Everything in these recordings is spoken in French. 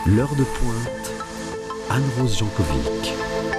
L'heure de pointe, Anne-Rose Jankovic.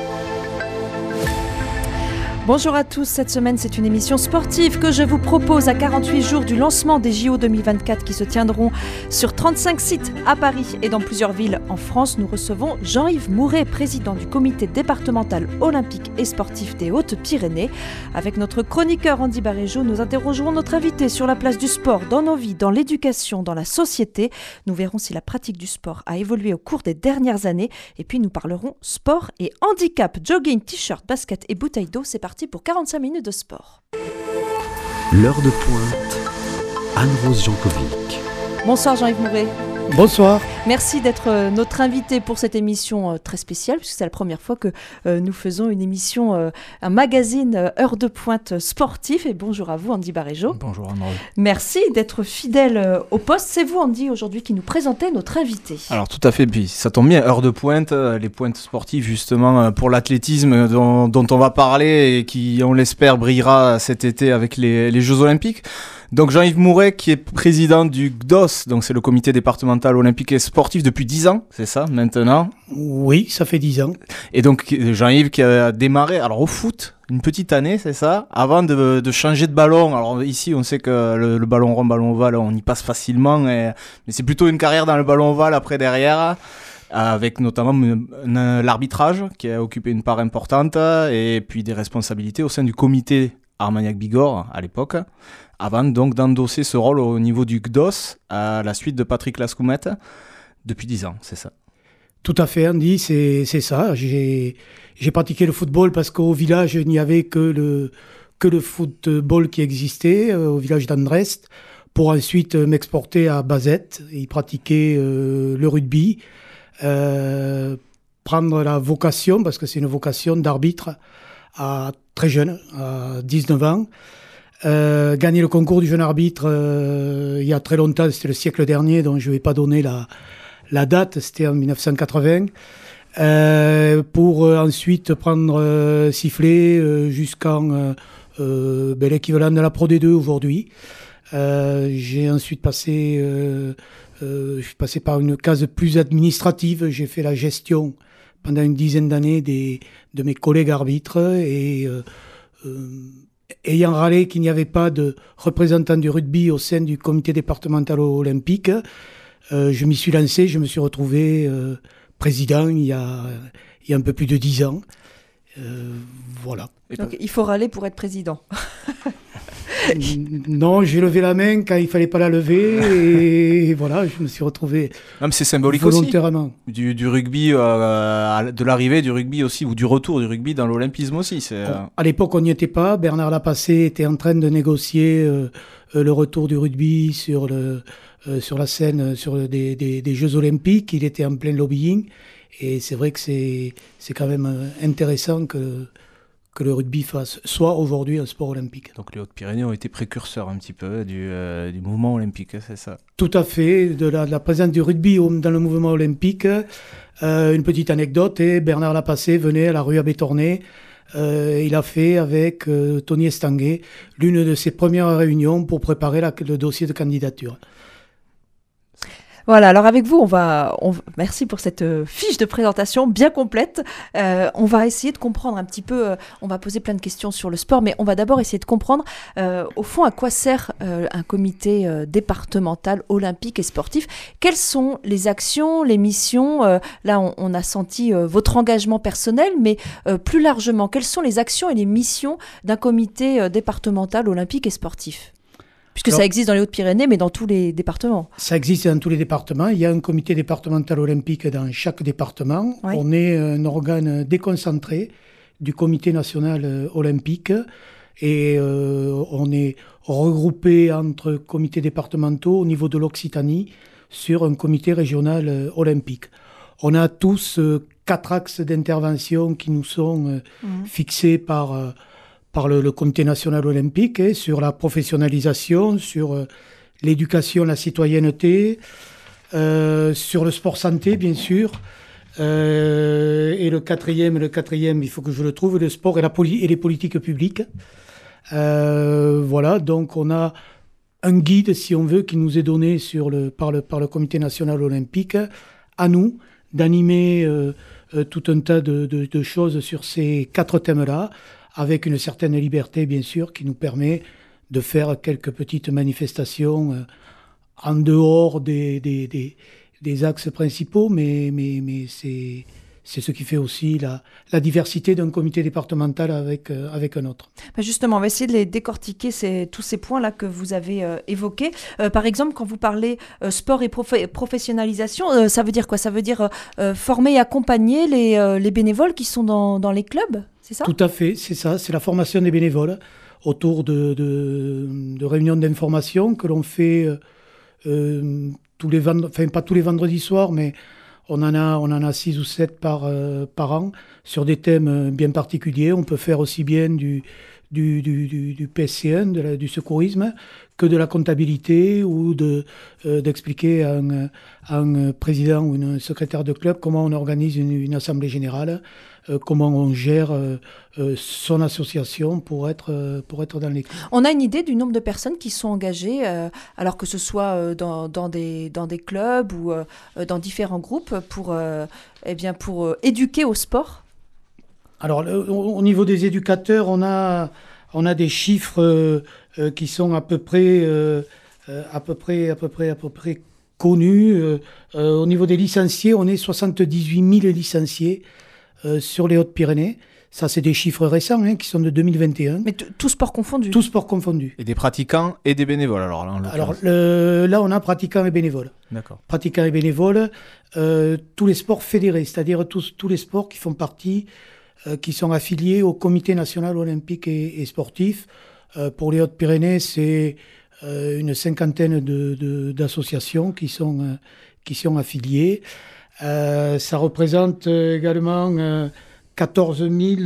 Bonjour à tous, cette semaine c'est une émission sportive que je vous propose à 48 jours du lancement des JO 2024 qui se tiendront sur 35 sites à Paris et dans plusieurs villes en France. Nous recevons Jean-Yves Mouret, président du comité départemental olympique et sportif des Hautes-Pyrénées. Avec notre chroniqueur Andy Baréjo, nous interrogerons notre invité sur la place du sport dans nos vies, dans l'éducation, dans la société. Nous verrons si la pratique du sport a évolué au cours des dernières années et puis nous parlerons sport et handicap, jogging, t-shirt, basket et bouteille d'eau. C'est parti pour 45 minutes de sport. L'heure de pointe, Anne-Rose Jankovic. Bonsoir Jean-Yves Mouret. Bonsoir. Merci d'être notre invité pour cette émission très spéciale, puisque c'est la première fois que nous faisons une émission, un magazine Heure de pointe sportif. Et bonjour à vous Andy Baréjo. Bonjour Anne-Rose. Merci d'être fidèle au poste. C'est vous Andy aujourd'hui qui nous présentez notre invité. Alors tout à fait, puis ça tombe bien, Heure de pointe, les pointes sportives justement pour l'athlétisme dont on va parler et qui on l'espère brillera cet été avec les Jeux Olympiques. Donc Jean-Yves Mouret qui est président du GDOS, donc c'est le comité départemental olympique et sportif depuis 10 ans, c'est ça maintenant ? Oui, ça fait 10 ans. Et donc Jean-Yves qui a démarré alors au foot, une petite année, c'est ça, avant de changer de ballon. Alors ici on sait que le ballon rond, ballon ovale, on y passe facilement, mais c'est plutôt une carrière dans le ballon ovale après derrière, avec notamment l'arbitrage qui a occupé une part importante et puis des responsabilités au sein du comité Armagnac-Bigorre à l'époque, avant donc d'endosser ce rôle au niveau du GDOS à la suite de Patrick Lascoumette depuis 10 ans, c'est ça? Tout à fait Andy, c'est ça. J'ai pratiqué le football parce qu'au village il n'y avait que le football qui existait, au village d'Andrest, pour ensuite m'exporter à Bazette et y pratiquer le rugby, prendre la vocation, parce que c'est une vocation d'arbitre à très jeune, à 19 ans. Gagner le concours du jeune arbitre il y a très longtemps, c'était le siècle dernier, donc je ne vais pas donner la date, c'était en 1980, pour ensuite prendre sifflet jusqu'en l'équivalent de la Pro D2 aujourd'hui. J'ai ensuite je suis passé par une case plus administrative, j'ai fait la gestion pendant une dizaine d'années de mes collègues arbitres et ayant râlé qu'il n'y avait pas de représentant du rugby au sein du comité départemental olympique, je m'y suis lancé, je me suis retrouvé président il y a un peu plus de 10 ans. Voilà. Donc il faut râler pour être président. Non, j'ai levé la main quand il fallait pas la lever et voilà, je me suis retrouvé c'est symbolique volontairement. Aussi. Du rugby, de l'arrivée du rugby aussi, ou du retour du rugby dans l'olympisme aussi. À l'époque, on n'y était pas. Bernard Lapassé était en train de négocier le retour du rugby sur la scène des Jeux Olympiques. Il était en plein lobbying. Et c'est vrai que c'est quand même intéressant que le rugby soit aujourd'hui un sport olympique. Donc les Hautes-Pyrénées ont été précurseurs un petit peu du mouvement olympique, c'est ça? Tout à fait, de la présence du rugby dans le mouvement olympique. Une petite anecdote, Bernard Lapassé venait à la rue Abbé-Tornet. Il a fait avec Tony Estanguet l'une de ses premières réunions pour préparer le dossier de candidature. Voilà, alors avec vous, merci pour cette fiche de présentation bien complète. On va essayer de comprendre un petit peu, on va poser plein de questions sur le sport, mais on va d'abord essayer de comprendre au fond à quoi sert un comité départemental olympique et sportif. Quelles sont les actions, les missions là, on a senti votre engagement personnel, mais plus largement, quelles sont les actions et les missions d'un comité départemental olympique et sportif ? Puisque ça existe dans les Hautes-Pyrénées, mais dans tous les départements. Ça existe dans tous les départements. Il y a un comité départemental olympique dans chaque département. Oui. On est un organe déconcentré du comité national olympique et on est regroupé entre comités départementaux au niveau de l'Occitanie sur un comité régional olympique. On a tous 4 axes d'intervention qui nous sont fixés par le Comité national olympique, sur la professionnalisation, sur l'éducation, la citoyenneté, sur le sport santé, bien sûr. Et le quatrième, il faut que je le trouve, le sport et les politiques publiques. Voilà, donc on a un guide, si on veut, qui nous est donné par le Comité national olympique, à nous d'animer tout un tas de choses sur ces 4 thèmes-là, avec une certaine liberté, bien sûr, qui nous permet de faire quelques petites manifestations en dehors des axes principaux, mais c'est ce qui fait aussi la diversité d'un comité départemental avec un autre. Justement, on va essayer de les décortiquer, tous ces points-là que vous avez évoqués. Par exemple, quand vous parlez sport et professionnalisation, ça veut dire quoi? Ça veut dire former et accompagner les bénévoles qui sont dans les clubs, c'est ça? Tout à fait, c'est ça. C'est la formation des bénévoles autour de réunions d'information que l'on fait tous les vendredis, pas tous les vendredis soirs, mais on en a 6 ou 7 par an sur des thèmes bien particuliers. On peut faire aussi bien du PSC1, du secourisme, que de la comptabilité ou d'expliquer à un président ou un secrétaire de club comment on organise une assemblée générale, comment on gère son association pour être dans l'équipe. On a une idée du nombre de personnes qui sont engagées, alors que ce soit dans des clubs ou dans différents groupes pour éduquer au sport? Alors, au niveau des éducateurs, on a des chiffres qui sont à peu près connus. Au niveau des licenciés, on est 78 000 licenciés sur les Hautes-Pyrénées. Ça, c'est des chiffres récents qui sont de 2021. Mais tout sport confondu? Tout sport confondu. Et des pratiquants et des bénévoles, alors là, là, on a pratiquants et bénévoles. D'accord. Pratiquants et bénévoles, tous les sports fédérés, c'est-à-dire tous les sports qui font partie, qui sont affiliés au Comité national olympique et sportif. Pour les Hautes-Pyrénées, c'est une cinquantaine d'associations qui sont affiliées. Ça représente également 14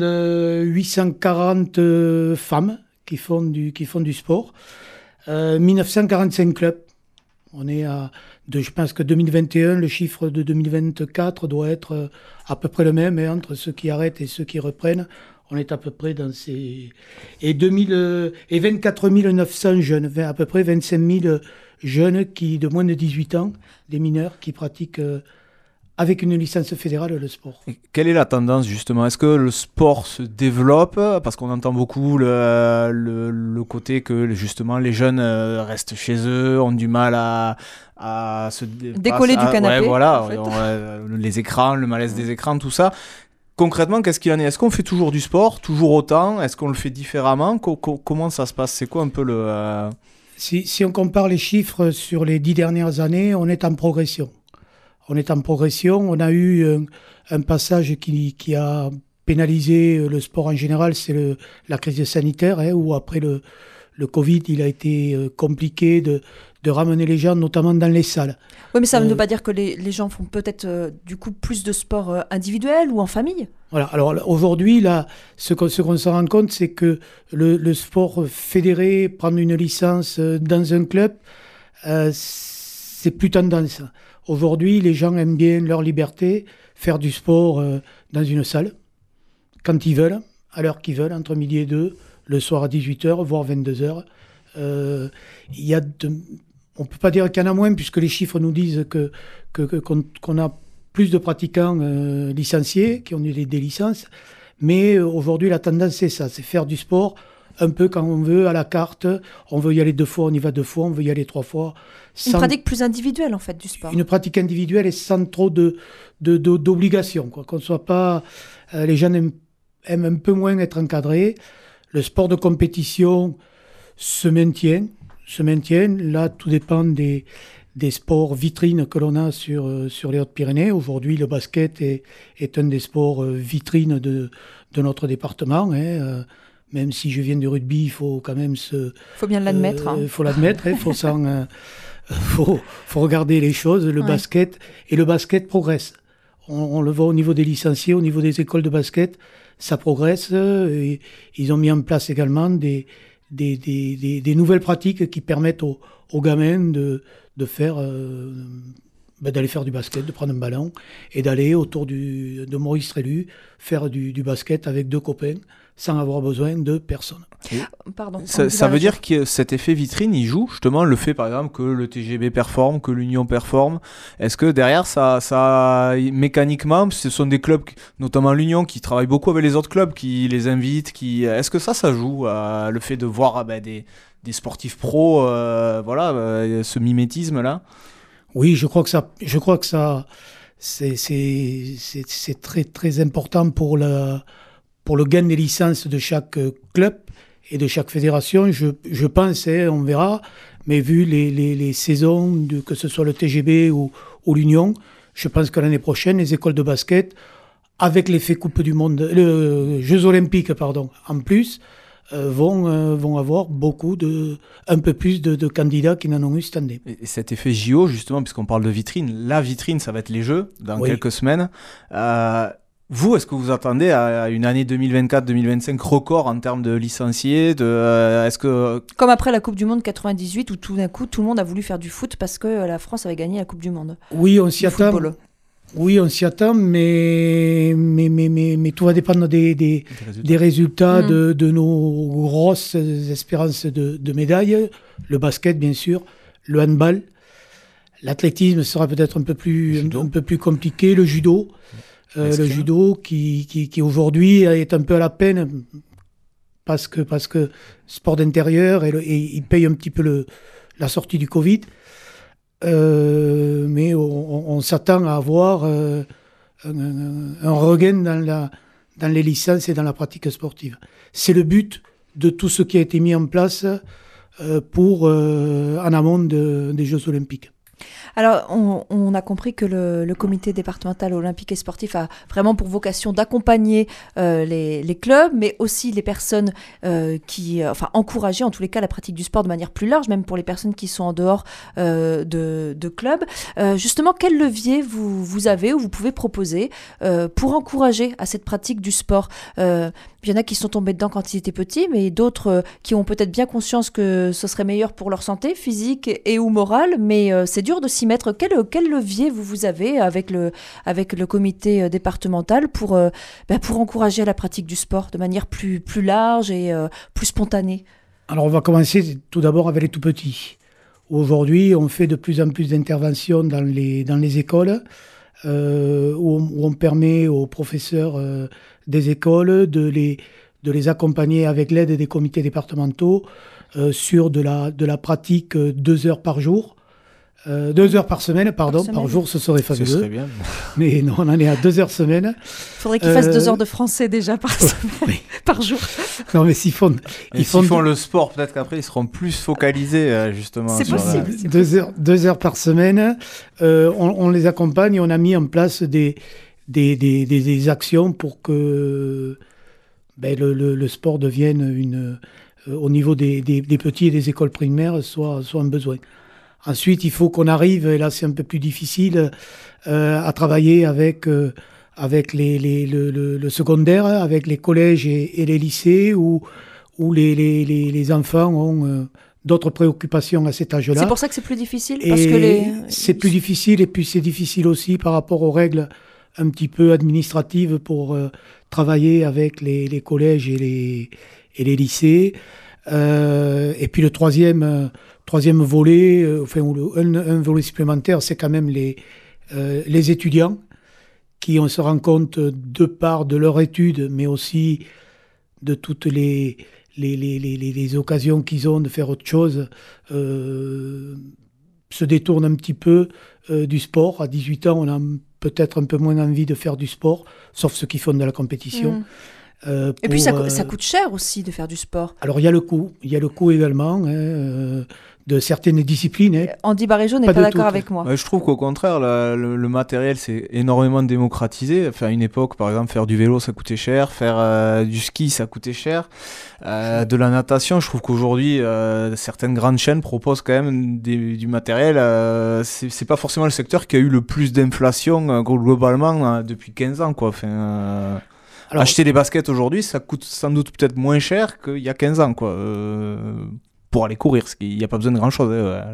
840 femmes qui font du sport. 1945 clubs. On est je pense que 2021, le chiffre de 2024 doit être à peu près le même, entre ceux qui arrêtent et ceux qui reprennent. On est à peu près dans ces... Et 24 900 jeunes, à peu près 25 000 jeunes de moins de 18 ans, des mineurs qui pratiquent avec une licence fédérale le sport. Et quelle est la tendance justement? Est-ce que le sport se développe? Parce qu'on entend beaucoup le côté que justement les jeunes restent chez eux, ont du mal à se décoller du canapé. Ouais, voilà, en fait. Les écrans, le malaise des écrans, tout ça. Concrètement, qu'est-ce qu'il en est? Est-ce qu'on fait toujours du sport, toujours autant? Est-ce qu'on le fait différemment? Comment ça se passe? C'est quoi un peu le... Si on compare les chiffres sur les 10 dernières années, on est en progression. On est en progression. On a eu un passage qui a pénalisé le sport en général, c'est la crise sanitaire, où après le Covid, il a été compliqué de ramener les gens, notamment dans les salles. Oui, mais ça ne veut pas dire que les gens font peut-être du coup plus de sport individuel ou en famille? Voilà. Alors aujourd'hui, là, ce qu'on se rend compte, c'est que le sport fédéré, prendre une licence dans un club, c'est plus tendance. Aujourd'hui, les gens aiment bien leur liberté, faire du sport dans une salle, quand ils veulent, à l'heure qu'ils veulent, entre midi et 2, le soir à 18h, voire 22h. On ne peut pas dire qu'il y en a moins, puisque les chiffres nous disent qu'on a plus de pratiquants licenciés, qui ont eu des licences. Mais aujourd'hui, la tendance, c'est ça, c'est faire du sport un peu quand on veut, à la carte. On veut y aller 2 fois, on y va 2 fois, on veut y aller 3 fois. Une pratique plus individuelle, en fait, du sport. Une pratique individuelle et sans trop d'obligations. Qu'on ne soit pas... les gens aiment un peu moins être encadrés. Le sport de compétition se maintient. Là, tout dépend des sports vitrines que l'on a sur les Hautes-Pyrénées. Aujourd'hui, le basket est un des sports vitrines de notre département. Même si je viens du rugby, il faut quand même faut bien l'admettre. Il faut l'admettre, faut regarder les choses. Le basket progresse. On le voit au niveau des licenciés, au niveau des écoles de basket, ça progresse. Et ils ont mis en place également des nouvelles pratiques qui permettent aux gamins de faire d'aller faire du basket, de prendre un ballon et d'aller autour de Maurice Trélu faire du basket avec 2 copains sans avoir besoin de personne. Pardon. Ça veut dire que cet effet vitrine, il joue justement le fait par exemple que le TGB performe, que l'Union performe. Est-ce que derrière ça mécaniquement, ce sont des clubs, notamment l'Union, qui travaillent beaucoup avec les autres clubs, qui les invitent, est-ce que ça joue le fait de voir des sportifs pros, ce mimétisme là? Oui, je crois que ça c'est très très important pour le gain des licences de chaque club et de chaque fédération. Je pense, on verra, mais vu les saisons, que ce soit le TGB ou l'Union, je pense que l'année prochaine, les écoles de basket, avec l'effet Coupe du Monde, Jeux Olympiques, en plus, vont avoir un peu plus de candidats qui n'en ont eu cette année. Et cet effet JO, justement, puisqu'on parle de vitrine, la vitrine, ça va être les Jeux dans quelques semaines. Vous, est-ce que vous attendez à une année 2024-2025 record en termes de licenciés est-ce que... Comme après la Coupe du Monde 98, où tout d'un coup, tout le monde a voulu faire du foot parce que la France avait gagné la Coupe du Monde. Oui, on s'y attend. Oui, on s'y attend, mais tout va dépendre des résultats de nos grosses espérances de médailles. Le basket, bien sûr, le handball. L'athlétisme sera peut-être un peu plus compliqué. Le judo. Le judo qui aujourd'hui est un peu à la peine parce que sport d'intérieur et il paye un petit peu la sortie du Covid. Mais on s'attend à avoir un regain dans les licences et dans la pratique sportive. C'est le but de tout ce qui a été mis en place en amont des Jeux Olympiques. Alors, on a compris que le comité départemental olympique et sportif a vraiment pour vocation d'accompagner les clubs, mais aussi les personnes encourager en tous les cas la pratique du sport de manière plus large, même pour les personnes qui sont en dehors de clubs. Justement, quel levier vous avez ou vous pouvez proposer pour encourager à cette pratique du sport? Il y en a qui sont tombés dedans quand ils étaient petits, mais d'autres qui ont peut-être bien conscience que ce serait meilleur pour leur santé physique et ou morale, mais c'est dur de s'y mettre. Quel levier vous avez avec le comité départemental pour encourager la pratique du sport de manière plus large et plus spontanée? Alors on va commencer tout d'abord avec les tout petits. Aujourd'hui, on fait de plus en plus d'interventions dans les écoles où on permet aux professeurs des écoles de les accompagner avec l'aide des comités départementaux sur de la pratique 2 heures par jour. 2 heures par semaine, par jour, ce serait fabuleux. Ce serait bien. Mais non, on en est à 2 heures semaine. Il faudrait qu'ils fassent 2 heures de français déjà par semaine, par jour. Non, mais s'ils font le sport, peut-être qu'après, ils seront plus focalisés, justement. C'est possible. 2 heures par semaine. On les accompagne. On a mis en place des actions pour que le sport devienne au niveau des petits et des écoles primaires soit un besoin. Ensuite, il faut qu'on arrive, et là c'est un peu plus difficile, à travailler avec le secondaire, avec les collèges et les lycées où les enfants ont d'autres préoccupations à cet âge-là. C'est pour ça que c'est plus difficile c'est plus difficile, et puis c'est difficile aussi par rapport aux règles un petit peu administratives pour travailler avec les collèges et les lycées. Et puis le troisième volet, un volet supplémentaire, c'est quand même les étudiants qui, on se rend compte, de part de leur étude, mais aussi de toutes les occasions qu'ils ont de faire autre chose, se détournent un petit peu du sport. À 18 ans, on a peut-être un peu moins envie de faire du sport, sauf ceux qui font de la compétition. Et puis ça coûte cher aussi de faire du sport. Alors il y a le coût également de certaines disciplines. Andy Baréjo n'est pas d'accord avec moi. Je trouve qu'au contraire, le matériel s'est énormément démocratisé. Enfin, à une époque, par exemple, faire du vélo, ça coûtait cher, faire du ski, ça coûtait cher. De la natation, je trouve qu'aujourd'hui, certaines grandes chaînes proposent quand même du matériel. C'est pas forcément le secteur qui a eu le plus d'inflation globalement depuis 15 ans, quoi. Enfin, alors, acheter des baskets aujourd'hui, ça coûte sans doute peut-être moins cher qu'il y a 15 ans, quoi, pour aller courir, parce qu'il n'y a pas besoin de grand-chose.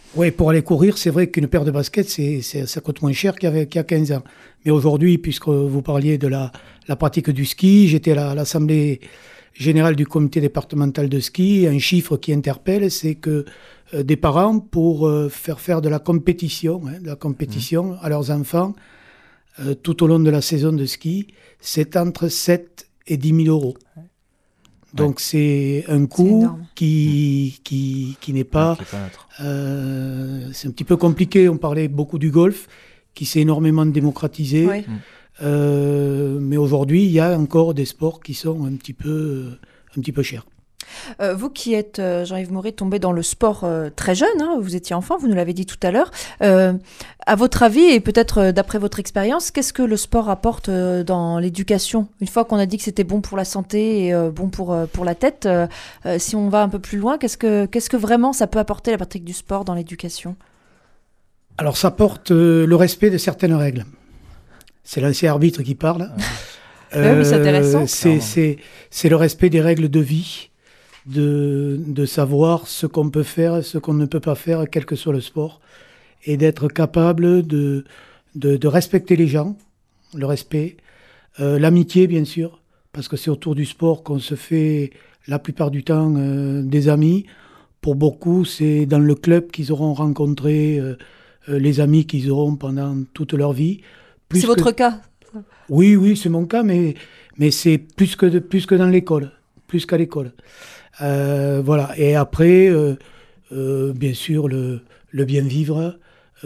Oui, pour aller courir, c'est vrai qu'une paire de baskets, ça coûte moins cher qu'il y a 15 ans. Mais aujourd'hui, puisque vous parliez de la pratique du ski, j'étais à l'Assemblée générale du comité départemental de ski. Un chiffre qui interpelle, c'est que des parents, pour faire de la compétition à leurs enfants, tout au long de la saison de ski, c'est entre 7 et 10 000 euros. Donc c'est un coût qui n'est pas... c'est un petit peu compliqué. On parlait beaucoup du golf, qui s'est énormément démocratisé. Oui. Mais aujourd'hui, il y a encore des sports qui sont un petit peu chers. Vous qui êtes, Jean-Yves Mauret, tombé dans le sport très jeune, hein, vous étiez enfant, vous nous l'avez dit tout à l'heure. À votre avis, et peut-être d'après votre expérience, qu'est-ce que le sport apporte dans l'éducation ? Une fois qu'on a dit que c'était bon pour la santé et bon pour la tête, si on va un peu plus loin, qu'est-ce que vraiment ça peut apporter la pratique du sport dans l'éducation ? Alors ça apporte le respect de certaines règles. C'est l'ancien arbitre qui parle. Oui, c'est intéressant. C'est le respect des règles de vie. De savoir ce qu'on peut faire, ce qu'on ne peut pas faire, quel que soit le sport, et d'être capable de respecter les gens, le respect, l'amitié bien sûr, parce que c'est autour du sport qu'on se fait la plupart du temps des amis. Pour beaucoup, c'est dans le club qu'ils auront rencontré les amis qu'ils auront pendant toute leur vie. C'est votre cas ? Oui, c'est mon cas, mais c'est plus que dans l'école, plus qu'à l'école. Voilà. Et après, bien sûr, le bien vivre.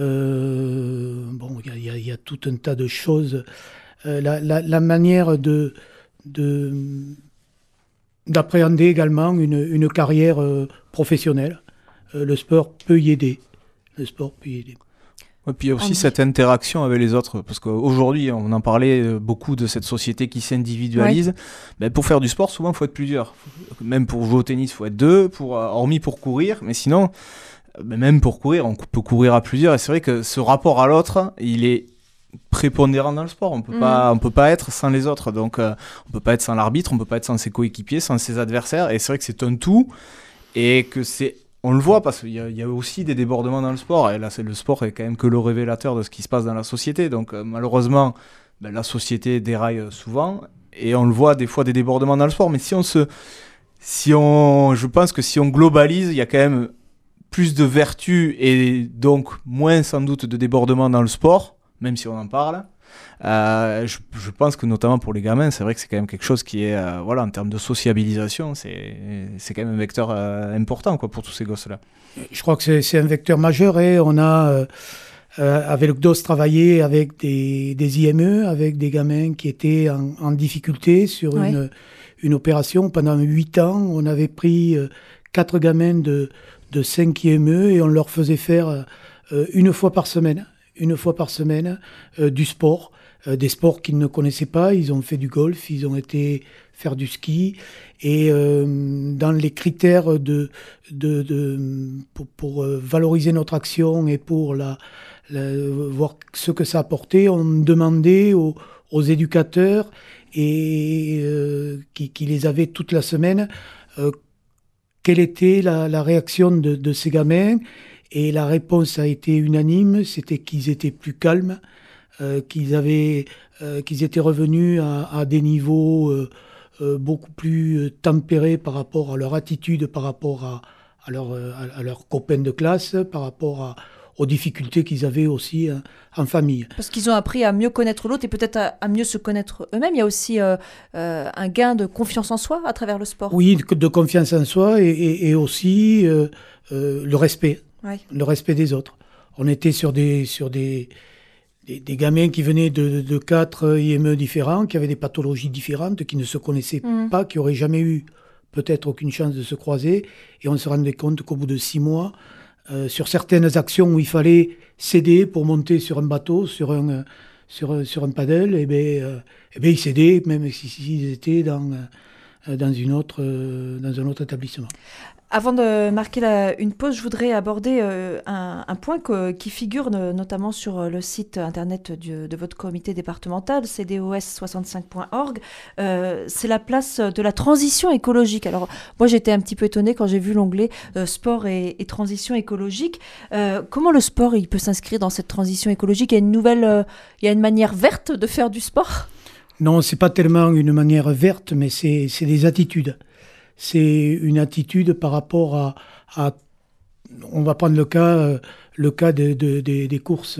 Bon, il y a tout un tas de choses. La manière d'appréhender également une carrière professionnelle. Le sport peut y aider. Ouais, puis il y a aussi cette interaction avec les autres, parce qu'aujourd'hui, on en parlait beaucoup de cette société qui s'individualise. Ouais. Ben, pour faire du sport, souvent, il faut être plusieurs. Même pour jouer au tennis, il faut être deux, hormis pour courir. Mais sinon, même pour courir, on peut courir à plusieurs. Et c'est vrai que ce rapport à l'autre, il est prépondérant dans le sport. On peut pas être sans les autres. Donc, on peut pas être sans l'arbitre, on peut pas être sans ses coéquipiers, sans ses adversaires. Et c'est vrai que c'est un tout. Et que on le voit parce qu'il y a aussi des débordements dans le sport. Et là, le sport est quand même que le révélateur de ce qui se passe dans la société. Donc, malheureusement, la société déraille souvent. Et on le voit des fois des débordements dans le sport. Mais je pense que si on globalise, il y a quand même plus de vertus et donc moins sans doute de débordements dans le sport, même si on en parle. Je pense que notamment pour les gamins, c'est vrai que c'est quand même quelque chose qui est, en termes de sociabilisation, c'est quand même un vecteur important pour tous ces gosses-là. Je crois que c'est un vecteur majeur et on a, avec le CDOS, travaillé avec des IME, avec des gamins qui étaient en difficulté sur une opération. Pendant 8 ans, on avait pris 4 gamins de 5 IME et on leur faisait faire une fois par semaine du sport, des sports qu'ils ne connaissaient pas. Ils ont fait du golf, ils ont été faire du ski et dans les critères pour valoriser notre action et pour voir ce que ça apportait, on demandait aux éducateurs et qui les avaient toute la semaine quelle était la réaction de ces gamins. Et la réponse a été unanime, c'était qu'ils étaient plus calmes, qu'ils étaient revenus à des niveaux beaucoup plus tempérés par rapport à leur attitude, par rapport à leurs copains de classe, par rapport aux difficultés qu'ils avaient aussi en famille. Parce qu'ils ont appris à mieux connaître l'autre et peut-être à mieux se connaître eux-mêmes. Il y a aussi un gain de confiance en soi à travers le sport. Oui, de confiance en soi et aussi le respect. Ouais. Le respect des autres. On était sur des gamins qui venaient de 4 IME différents, qui avaient des pathologies différentes, qui ne se connaissaient pas, qui n'auraient jamais eu peut-être aucune chance de se croiser. Et on se rendait compte qu'au bout de 6 mois, sur certaines actions où il fallait s'aider pour monter sur un bateau, sur un paddle, ils s'aidaient, même s'ils étaient dans un autre établissement. Avant de marquer une pause, je voudrais aborder un point qui figure notamment sur le site internet de votre comité départemental, cdos65.org. C'est la place de la transition écologique. Alors, moi, j'étais un petit peu étonnée quand j'ai vu l'onglet sport et transition écologique. Comment le sport il peut s'inscrire dans cette transition écologique ? Il y a une manière verte de faire du sport ? Non, c'est pas tellement une manière verte, mais c'est des attitudes. C'est une attitude par rapport à on va prendre le cas des courses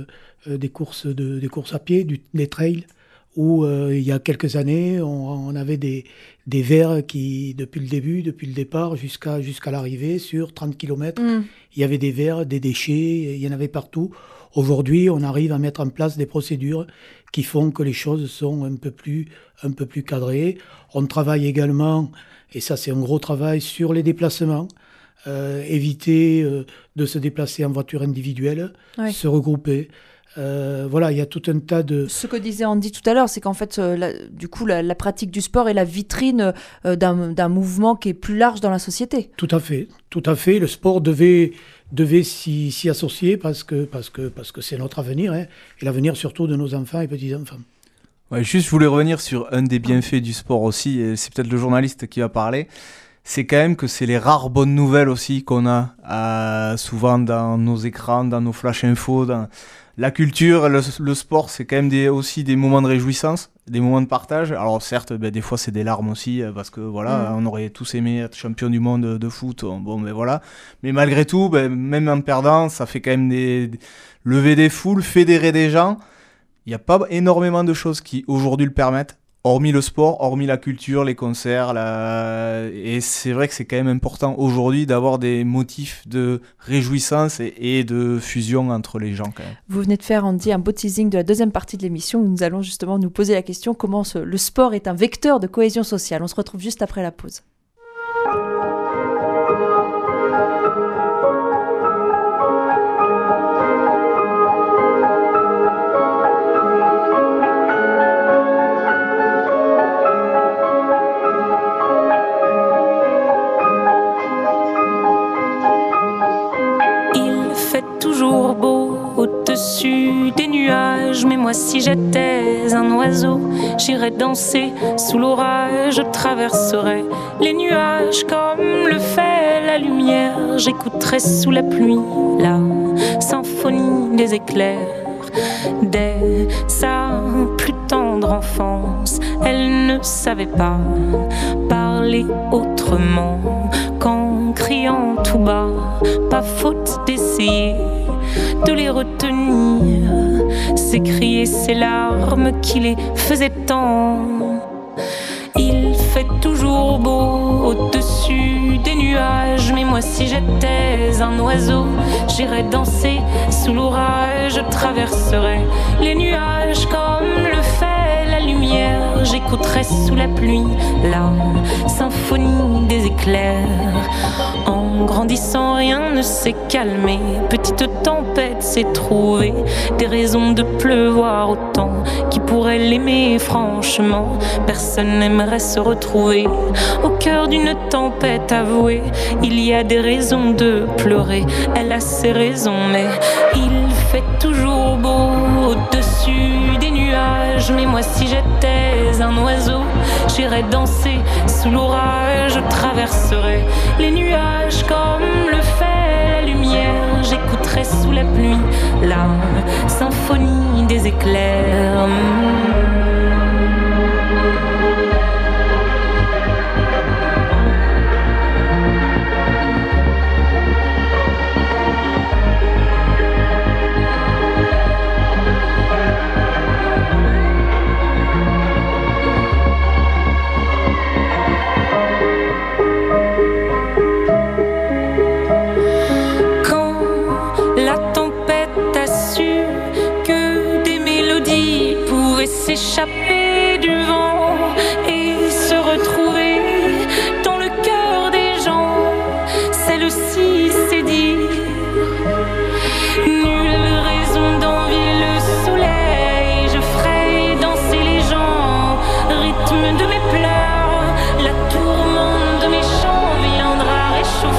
à pied, des trails, où il y a quelques années, on avait des verts qui, depuis le départ jusqu'à l'arrivée, sur 30 km, il y avait des verts, des déchets, il y en avait partout. Aujourd'hui, on arrive à mettre en place des procédures qui font que les choses sont un peu plus cadrées. On travaille également, et ça c'est un gros travail, sur les déplacements. Éviter de se déplacer en voiture individuelle, se regrouper. Voilà, il y a tout un tas de... Ce que disait Andy tout à l'heure, c'est qu'en fait, la pratique du sport est la vitrine d'un mouvement qui est plus large dans la société. Tout à fait. Le sport devait s'y associer parce que c'est notre avenir, et l'avenir surtout de nos enfants et petits-enfants. Ouais, juste, je voulais revenir sur un des bienfaits du sport aussi, et c'est peut-être le journaliste qui va parler. C'est quand même que c'est les rares bonnes nouvelles aussi qu'on a souvent dans nos écrans, dans nos flash infos, dans la culture, le sport, c'est quand même aussi des moments de réjouissance, des moments de partage. Alors certes, des fois c'est des larmes aussi, parce que voilà, on aurait tous aimé être champion du monde de foot, voilà. Mais malgré tout, même en perdant, ça fait quand même lever des foules, fédérer des gens. Il n'y a pas énormément de choses qui aujourd'hui le permettent. Hormis le sport, hormis la culture, les concerts, et c'est vrai que c'est quand même important aujourd'hui d'avoir des motifs de réjouissance et de fusion entre les gens quand même. Vous venez de faire, Andy, un beau teasing de la deuxième partie de l'émission où nous allons justement nous poser la question comment le sport est un vecteur de cohésion sociale. On se retrouve juste après la pause. Au-dessus des nuages, mais moi si j'étais un oiseau, j'irais danser sous l'orage, je traverserais les nuages comme le fait la lumière, j'écouterais sous la pluie la symphonie des éclairs. Dès sa plus tendre enfance, elle ne savait pas parler autrement qu'en criant tout bas, pas faute d'essayer de les retenir, s'écrier ces larmes qui les faisaient tant. Il fait toujours beau au-dessus des nuages, mais moi si j'étais un oiseau, j'irais danser sous l'orage, je traverserais les nuages comme le fait la lumière, j'écouterais sous la pluie la symphonie des éclairs. En grandissant, rien ne s'est calmé, petite tempête s'est trouvée, des raisons de pleuvoir autant, qui pourrait l'aimer franchement, personne n'aimerait se retrouver au cœur d'une tempête avouée. Il y a des raisons de pleurer, elle a ses raisons, mais il fait toujours beau au-dessus des nuages. Mais moi si j'étais un oiseau, j'irais danser sous l'orage, je traverserais les nuages comme le fait la lumière, j'écouterais sous la pluie la symphonie des éclairs. S'échapper du vent et se retrouver dans le cœur des gens, celle-ci c'est dire nulle raison d'envier le soleil, je ferai danser les gens, rythme de mes pleurs, la tourmente de mes chants viendra réchauffer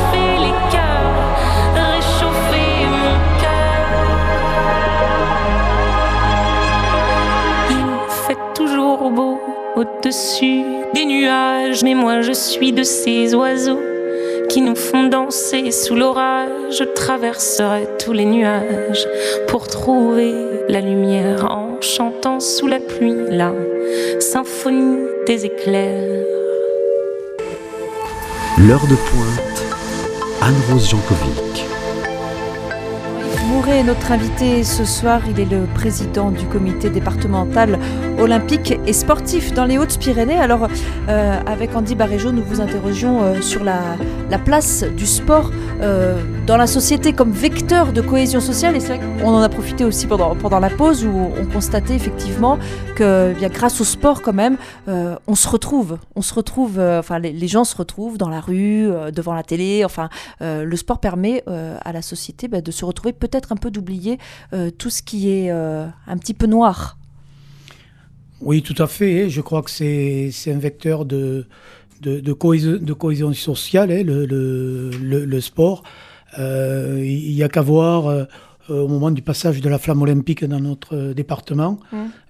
au-dessus des nuages. Mais moi je suis de ces oiseaux qui nous font danser sous l'orage. Je traverserai tous les nuages pour trouver la lumière en chantant sous la pluie la symphonie des éclairs. L'heure de pointe, Anne-Rose Jankovic. Mouret est notre invité ce soir. Il est le président du comité départemental olympique et sportif dans les Hautes-Pyrénées. Alors, avec Andy Barégeau, nous vous interrogions sur la place du sport dans la société comme vecteur de cohésion sociale. Et c'est vrai qu'on en a profité aussi pendant la pause où on constatait effectivement que bien, grâce au sport quand même, on se retrouve. Enfin, les gens se retrouvent dans la rue, devant la télé. Enfin, le sport permet à la société de se retrouver, peut-être un peu d'oublier tout ce qui est un petit peu noir. Oui, tout à fait. Je crois que c'est un vecteur de cohésion sociale, le sport. Il n'y a qu'à voir au moment du passage de la flamme olympique dans notre département,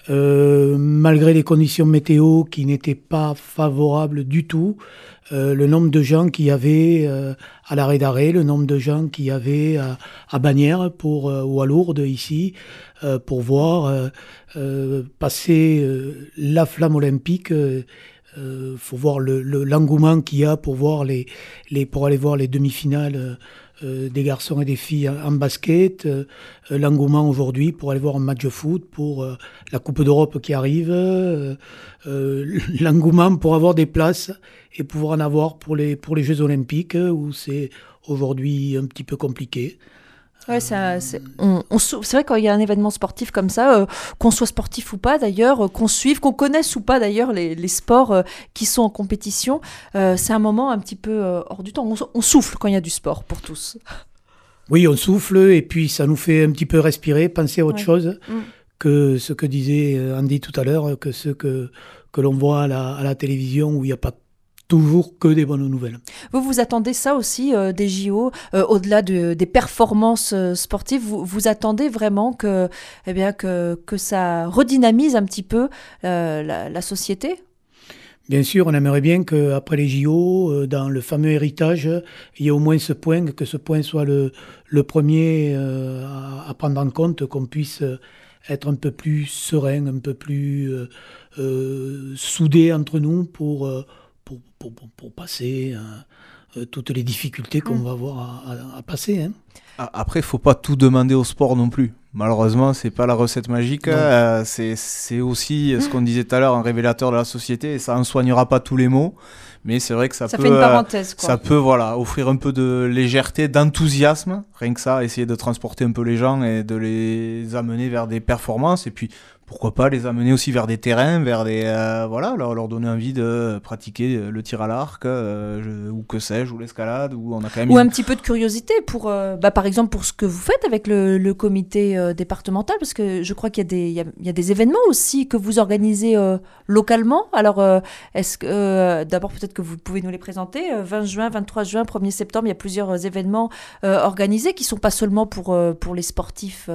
malgré les conditions météo qui n'étaient pas favorables du tout, le nombre de gens qu'il y avait à l'arrêt d'arrêt, le nombre de gens qu'il y avait à Bagnères ou à Lourdes ici, pour voir passer la flamme olympique. Faut voir l'engouement qu'il y a pour aller voir les demi-finales des garçons et des filles en basket, l'engouement aujourd'hui pour aller voir un match de foot, pour la Coupe d'Europe qui arrive, l'engouement pour avoir des places et pouvoir en avoir pour les Jeux Olympiques où c'est aujourd'hui un petit peu compliqué. Ouais, c'est vrai quand il y a un événement sportif comme ça, qu'on soit sportif ou pas d'ailleurs, qu'on suive, qu'on connaisse ou pas d'ailleurs les sports qui sont en compétition, c'est un moment un petit peu hors du temps. On souffle quand il y a du sport pour tous. Oui, on souffle et puis ça nous fait un petit peu respirer, penser à autre chose que ce que disait Andy tout à l'heure, que ce que l'on voit à la télévision où il n'y a pas toujours que des bonnes nouvelles. Vous attendez ça aussi des JO, au-delà des performances sportives, vous attendez vraiment que ça redynamise un petit peu la société ? Bien sûr, on aimerait bien qu'après les JO, dans le fameux héritage, il y ait au moins ce point, que ce point soit le premier à prendre en compte, qu'on puisse être un peu plus serein, un peu plus soudé entre nous pour passer toutes les difficultés qu'on va avoir à passer. Hein. Après, il ne faut pas tout demander au sport non plus. Malheureusement, ce n'est pas la recette magique. C'est aussi ce qu'on disait tout à l'heure, un révélateur de la société. Et ça ne soignera pas tous les maux. Mais c'est vrai que ça peut, fait une parenthèse, quoi. Ça peut offrir un peu de légèreté, d'enthousiasme. Rien que ça, essayer de transporter un peu les gens et de les amener vers des performances. Et puis, pourquoi pas les amener aussi vers des terrains, vers des leur donner envie de pratiquer le tir à l'arc, ou que sais-je, ou l'escalade, où on a quand même un petit peu de curiosité pour, par exemple, pour ce que vous faites avec le comité départemental, parce que je crois qu'il y a des événements aussi que vous organisez localement. Alors, est-ce que d'abord peut-être que vous pouvez nous les présenter. 20 juin, 23 juin, 1er septembre, il y a plusieurs événements organisés qui sont pas seulement pour les sportifs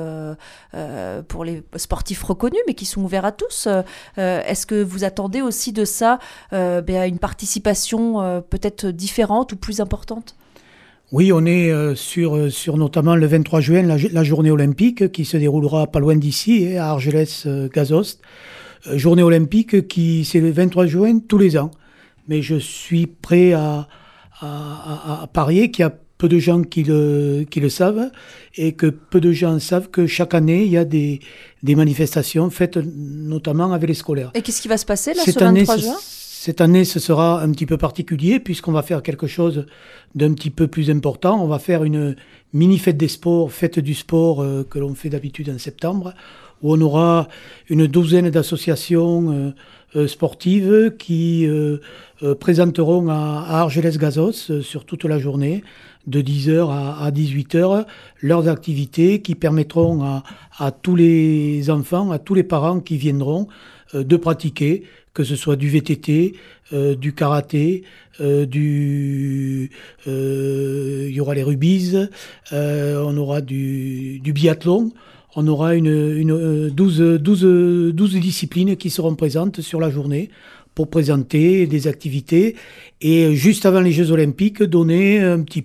reconnus, mais qui sont ouverts à tous. Est-ce que vous attendez aussi de ça une participation peut-être différente ou plus importante ? Oui, on est sur notamment le 23 juin, la journée olympique qui se déroulera pas loin d'ici, à Argelès-Gazost. Journée olympique c'est le 23 juin tous les ans. Mais je suis prêt à parier qu'il y a peu de gens qui le savent et que peu de gens savent que chaque année, il y a des manifestations faites notamment avec les scolaires. Et qu'est-ce qui va se passer là, ce 23 juin ? Cette année, ce sera un petit peu particulier puisqu'on va faire quelque chose d'un petit peu plus important. On va faire une mini-fête des sports, fête du sport que l'on fait d'habitude en septembre, où on aura une douzaine d'associations sportives qui présenteront à Argelès-Gazost sur toute la journée, de 10h à 18h, leurs activités qui permettront à tous les enfants, à tous les parents qui viendront de pratiquer, que ce soit du VTT, du karaté, il y aura les rugby's, on aura du biathlon. On aura 12 disciplines qui seront présentes sur la journée pour présenter des activités et juste avant les Jeux Olympiques, donner un petit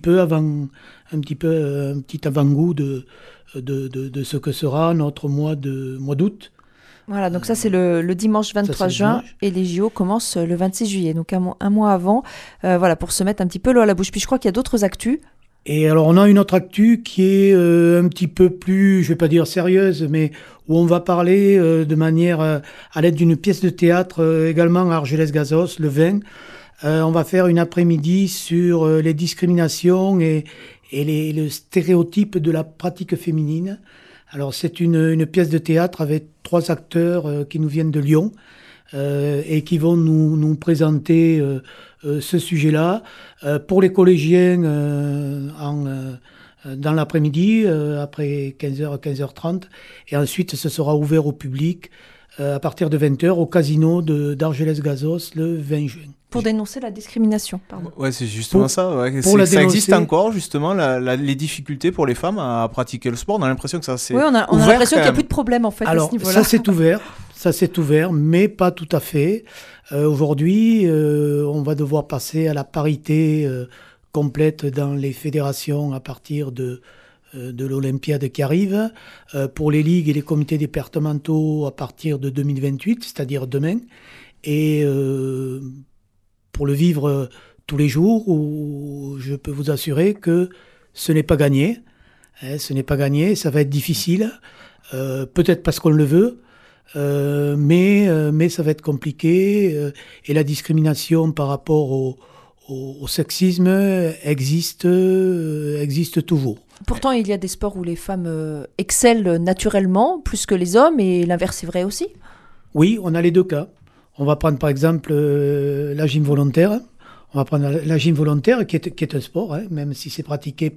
avant-goût de ce que sera notre mois d'août. Voilà, donc ça c'est le dimanche 23 juin et les JO commencent le 26 juillet, donc un mois avant, voilà, pour se mettre un petit peu l'eau à la bouche. Puis je crois qu'il y a d'autres actus. Et alors on a une autre actu qui est un petit peu plus, je vais pas dire sérieuse, mais où on va parler de manière à l'aide d'une pièce de théâtre également à Argelès-Gazos, le 20. On va faire une après-midi sur les discriminations et le stéréotype de la pratique féminine. Alors c'est une pièce de théâtre avec 3 acteurs qui nous viennent de Lyon et qui vont nous présenter ce sujet-là. Pour les collégiens dans l'après-midi, après 15h, 15h30, et ensuite ce sera ouvert au public à partir de 20h au casino d'Argelès-Gazos le 20 juin. Pour dénoncer la discrimination, pardon. Ouais, c'est justement ça. Ouais. Ça existe encore, justement, les difficultés pour les femmes à pratiquer le sport. On a l'impression que ça s'est ouvert. Oui, on a l'impression qu'il n'y a plus de problème, en fait, alors, à ce niveau-là. Ça s'est ouvert, mais pas tout à fait. Aujourd'hui, on va devoir passer à la parité complète dans les fédérations à partir de l'Olympiade qui arrive, pour les ligues et les comités départementaux à partir de 2028, c'est-à-dire demain, et pour le vivre tous les jours, où je peux vous assurer que ce n'est pas gagné. Ce n'est pas gagné, ça va être difficile, peut-être parce qu'on le veut, mais ça va être compliqué, et la discrimination par rapport au sexisme existe toujours. Pourtant, il y a des sports où les femmes excellent naturellement plus que les hommes, et l'inverse est vrai aussi. Oui, on a les deux cas. On va prendre par exemple la gym volontaire. On va prendre la gym volontaire qui est un sport, même si c'est pratiqué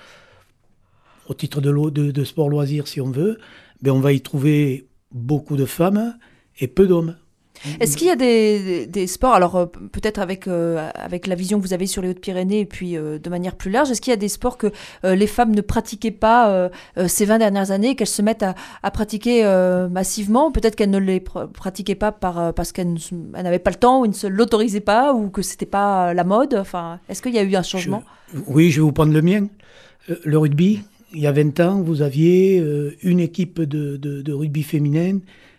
au titre de sport loisir si on veut. Mais on va y trouver beaucoup de femmes et peu d'hommes. Est-ce qu'il y a des sports, alors peut-être avec la vision que vous avez sur les Hautes-Pyrénées et puis de manière plus large, est-ce qu'il y a des sports que les femmes ne pratiquaient pas ces 20 dernières années et qu'elles se mettent à pratiquer massivement? Peut-être qu'elles ne les pratiquaient pas parce qu'elles n'avaient pas le temps ou elles ne se l'autorisaient pas ou que ce n'était pas la mode. Enfin, est-ce qu'il y a eu un changement? Oui, je vais vous prendre le mien. Le rugby, il y a 20 ans, vous aviez une équipe de rugby féminine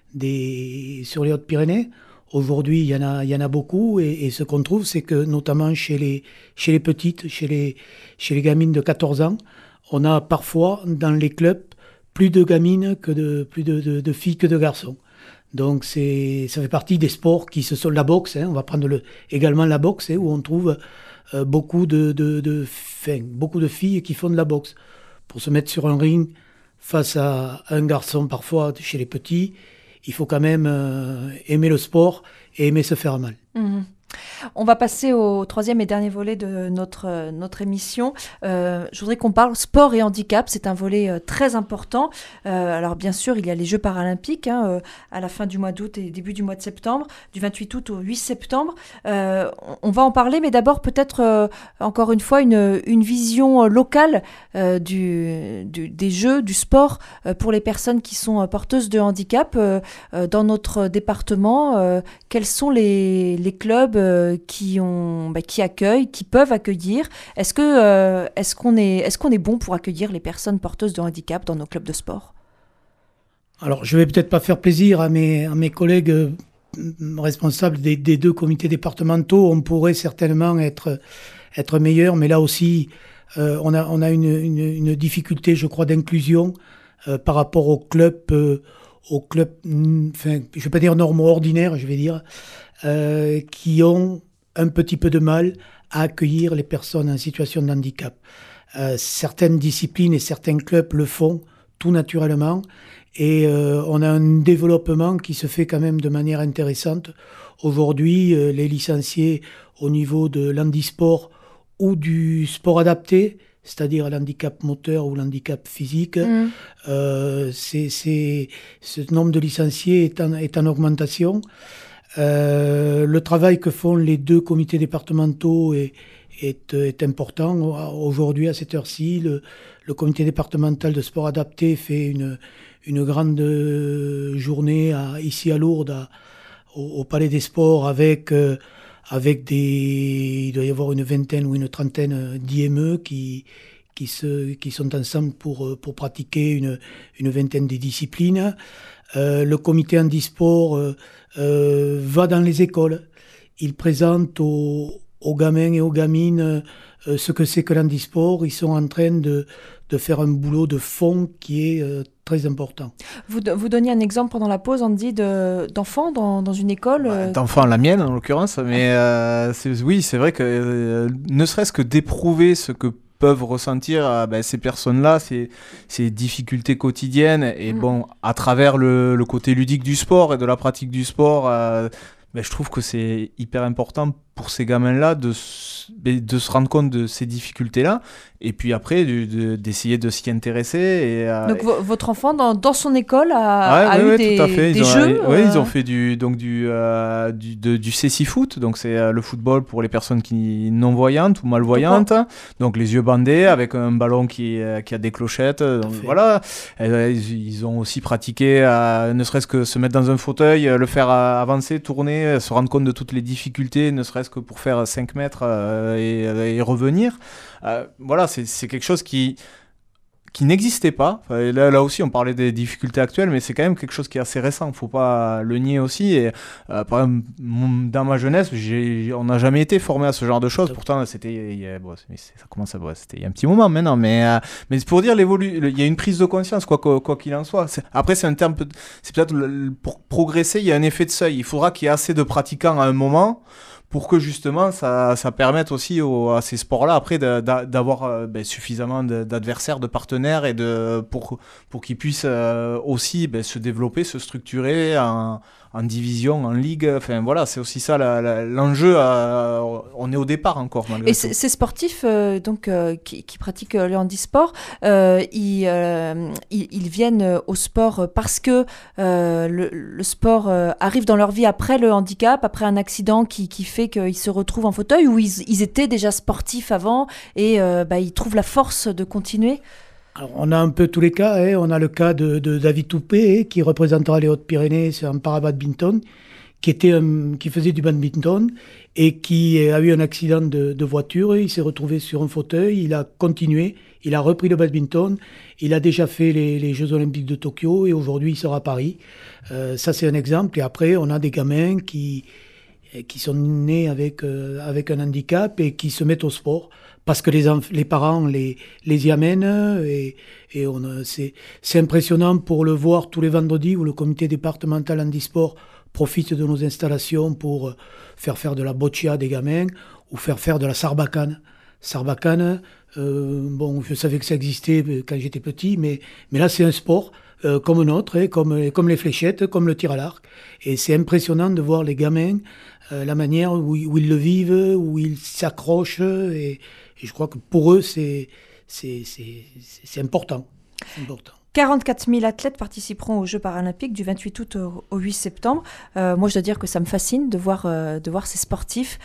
sur les Hautes-Pyrénées. Aujourd'hui, il y en a beaucoup, et ce qu'on trouve, c'est que notamment chez les petites, chez les gamines de 14 ans, on a parfois dans les clubs plus de gamines plus de filles que de garçons. Donc ça fait partie des sports qui se sont la boxe. On va prendre également la boxe, où on trouve beaucoup de filles qui font de la boxe pour se mettre sur un ring face à un garçon parfois chez les petits. Il faut quand même aimer le sport et aimer se faire mal. Mmh. On va passer au 3e et dernier volet de notre émission. Je voudrais qu'on parle sport et handicap. C'est un volet très important. Alors bien sûr, il y a les Jeux paralympiques à la fin du mois d'août et début du mois de septembre, du 28 août au 8 septembre. On va en parler, mais d'abord peut-être encore une fois une vision locale des Jeux, du sport pour les personnes qui sont porteuses de handicap. Dans notre département, quels sont les clubs qui accueillent, qui peuvent accueillir? Est-ce qu'on est bon pour accueillir les personnes porteuses de handicap dans nos clubs de sport? Alors, je vais peut-être pas faire plaisir à mes collègues responsables des 2 comités départementaux. On pourrait certainement être meilleur, mais là aussi, on a une difficulté, je crois, d'inclusion par rapport aux clubs, enfin, je vais pas dire ordinaires, je vais dire, qui ont un petit peu de mal à accueillir les personnes en situation de handicap. Certaines disciplines et certains clubs le font tout naturellement, et on a un développement qui se fait quand même de manière intéressante. Aujourd'hui, les licenciés au niveau de l'handisport ou du sport adapté, c'est-à-dire l'handicap moteur ou l'handicap physique, ce nombre de licenciés est en augmentation. Le travail que font les 2 comités départementaux est important. Aujourd'hui, à cette heure-ci, le comité départemental de sport adapté fait une grande journée ici à Lourdes, au Palais des Sports avec il doit y avoir une vingtaine ou une trentaine d'IME qui sont ensemble pour pratiquer une vingtaine de disciplines. Le comité handisport va dans les écoles. Il présente aux gamins et aux gamines ce que c'est que l'handisport. Ils sont en train de faire un boulot de fond qui est très important. Vous donniez un exemple pendant la pause, Andy, d'enfants dans une école D'enfants, la mienne en l'occurrence, mais c'est vrai que ne serait-ce que d'éprouver ce que peuvent ressentir ces personnes-là, ces difficultés quotidiennes, et à travers le côté ludique du sport et de la pratique du sport, je trouve que c'est hyper important pour ces gamins-là de se rendre compte de ces difficultés-là, et puis après d'essayer de s'y intéresser. Donc votre enfant, dans son école, a eu des jeux ils ont fait du cécifoot, donc c'est le football pour les personnes non-voyantes ou malvoyantes. Pourquoi ? Donc les yeux bandés, avec un ballon qui a des clochettes. Donc, voilà. Ils ont aussi pratiqué, ne serait-ce que se mettre dans un fauteuil, le faire avancer, tourner, se rendre compte de toutes les difficultés, ne serait-ce que pour faire 5 mètres et revenir. Voilà, c'est quelque chose qui n'existait pas. Là aussi, on parlait des difficultés actuelles, mais c'est quand même quelque chose qui est assez récent. Il ne faut pas le nier aussi. Et, par exemple, dans ma jeunesse, on n'a jamais été formé à ce genre de choses. Pourtant, c'était il y a un petit moment maintenant. Mais c'est pour dire il y a une prise de conscience, quoi qu'il en soit. Après, c'est un terme, c'est peut-être pour progresser, il y a un effet de seuil. Il faudra qu'il y ait assez de pratiquants à un moment pour que justement ça permette aussi à ces sports-là après d'avoir suffisamment d'adversaires, de partenaires, et pour qu'ils puissent aussi se développer, se structurer en division, en ligue. Enfin voilà, c'est aussi ça l'enjeu. On est au départ encore. Et ces sportifs qui pratiquent le handisport, ils viennent au sport parce que le sport arrive dans leur vie après le handicap, après un accident qui fait qu'ils se retrouvent en fauteuil, ou ils étaient déjà sportifs avant et ils trouvent la force de continuer. Alors, on a un peu tous les cas. On a le cas de David Toupé, qui représentera les Hautes-Pyrénées en para-badminton, qui faisait du badminton et qui a eu un accident de voiture. Il s'est retrouvé sur un fauteuil, il a continué, il a repris le badminton, il a déjà fait les Jeux Olympiques de Tokyo, et aujourd'hui il sera à Paris. Ça, c'est un exemple. Et après, on a des gamins qui sont nés avec un handicap et qui se mettent au sport parce que les parents les y amènent, et c'est impressionnant pour le voir tous les vendredis où le comité départemental handisport profite de nos installations pour faire de la boccia des gamins ou faire de la sarbacane. Sarbacane, je savais que ça existait quand j'étais petit, mais là c'est un sport comme un autre, comme les fléchettes, comme le tir à l'arc. Et c'est impressionnant de voir les gamins, la manière où ils le vivent, où ils s'accrochent, et je crois que pour eux c'est important. 44 000 athlètes participeront aux Jeux paralympiques du 28 août au 8 septembre. Moi, je dois dire que ça me fascine de voir ces sportifs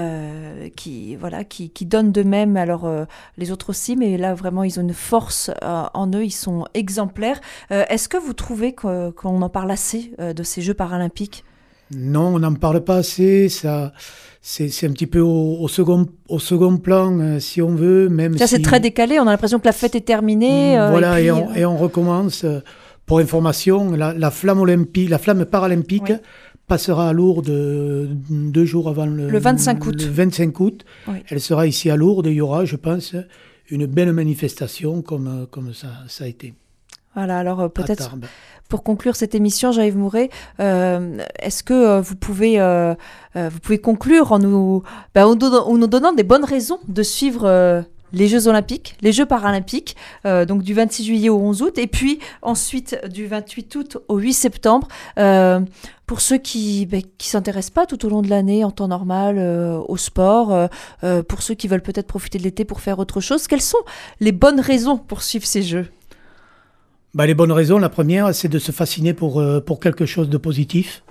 qui donnent d'eux-mêmes. Alors, les autres aussi, mais là, vraiment, ils ont une force en eux. Ils sont exemplaires. Est-ce que vous trouvez qu'on en parle assez de ces Jeux paralympiques ? Non, on n'en parle pas assez. Ça, c'est un petit peu au second plan, si on veut. Même ça, c'est très décalé. On a l'impression que la fête est terminée. Et on recommence. Pour information, la flamme paralympique passera à Lourdes 2 jours avant le 25 août. Le 25 août. Oui. Elle sera ici à Lourdes, et il y aura, je pense, une belle manifestation comme ça a été. Voilà, alors peut-être pour conclure cette émission, Jean-Yves Mouret, est-ce que vous pouvez conclure en nous donnant des bonnes raisons de suivre les Jeux Olympiques, les Jeux Paralympiques, donc du 26 juillet au 11 août, et puis ensuite du 28 août au 8 septembre, pour ceux qui s'intéressent pas tout au long de l'année en temps normal au sport, pour ceux qui veulent peut-être profiter de l'été pour faire autre chose, quelles sont les bonnes raisons pour suivre ces Jeux ? Les bonnes raisons, la première, c'est de se fasciner pour quelque chose de positif.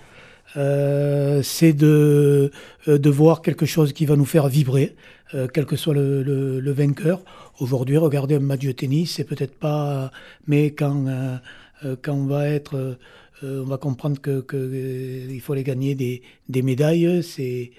C'est de voir quelque chose qui va nous faire vibrer, quel que soit le vainqueur. Aujourd'hui, regarder un match de tennis, c'est peut-être pas... Mais quand on va être on va comprendre qu'il faut aller gagner des médailles. C'est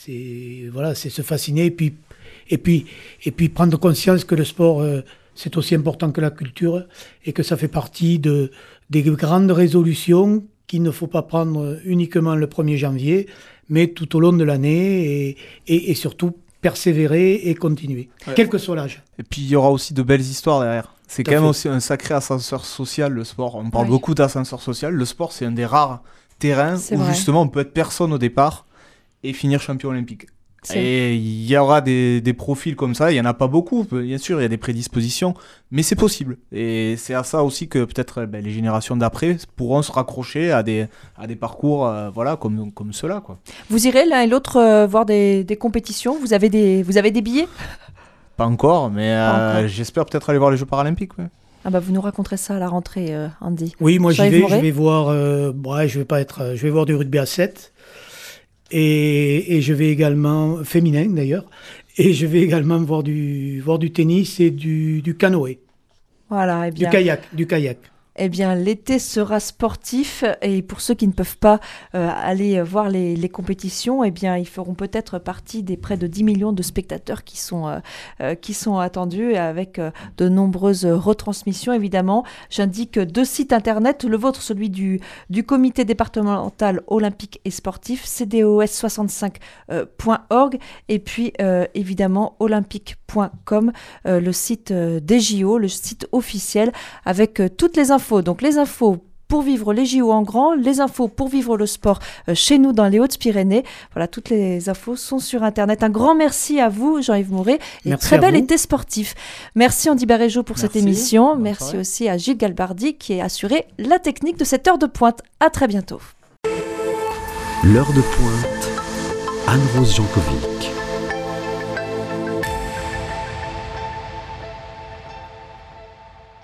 se fasciner et puis prendre conscience que le sport, c'est aussi important que la culture et que ça fait partie des grandes résolutions qu'il ne faut pas prendre uniquement le 1er janvier, mais tout au long de l'année et surtout persévérer et continuer, quel que soit l'âge. Et puis il y aura aussi de belles histoires derrière. C'est quand même aussi un sacré ascenseur social, le sport. On parle beaucoup d'ascenseur social. Le sport, c'est un des rares terrains où justement on peut être personne au départ et finir champion olympique. Et il y aura des profils comme ça, il n'y en a pas beaucoup, bien sûr, il y a des prédispositions, mais c'est possible. Et c'est à ça aussi que peut-être les générations d'après pourront se raccrocher à des parcours comme ceux-là, quoi. Vous irez l'un et l'autre voir des compétitions, vous avez des billets ? Pas encore, mais j'espère peut-être aller voir les Jeux paralympiques. Ouais. Ah bah vous nous raconterez ça à la rentrée, Andy. Oui, moi j'y vais, je vais voir, je vais voir du rugby à 7. Et je vais également, féminin d'ailleurs, et je vais également voir du tennis et du canoë. Voilà, et bien. Du kayak. Eh bien, l'été sera sportif et pour ceux qui ne peuvent pas aller voir les compétitions, eh bien, ils feront peut-être partie des près de 10 millions de spectateurs qui sont attendus avec de nombreuses retransmissions, évidemment. J'indique 2 sites internet, le vôtre, celui du comité départemental olympique et sportif, cdos65.org, et puis évidemment olympique.com, le site des JO, le site officiel avec toutes les infos. Donc les infos pour vivre les JO en grand, les infos pour vivre le sport chez nous dans les Hautes-Pyrénées. Voilà, toutes les infos sont sur Internet. Un grand merci à vous, Jean-Yves Mouret, et très bel été sportif. Merci Andy Barégeau pour cette émission. Merci aussi à Gilles Galbardi qui a assuré la technique de cette heure de pointe. À très bientôt. L'heure de pointe, Anne-Rose Jankovic.